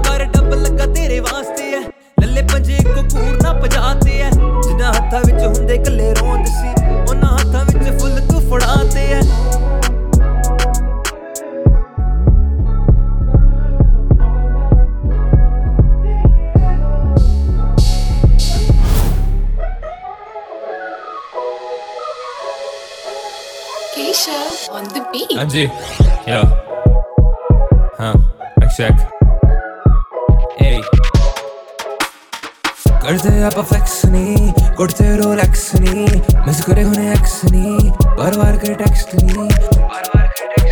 यार डब लगा तेरे वास्ते है लल्ले पंजे को कूर ना पजाते है जिन्हां हत्थां विच हुंदे कल्ले रोंद सी उन्हां हत्थां विच फुल तू फड़ाते है Keisha on the beat. हाँ जी यो हाँ check hey करते आप फ्लेक्स नहीं करते रोलेक्स नहीं मिस करे होने एक्स नहीं बार बार के टेक्स्ट नहीं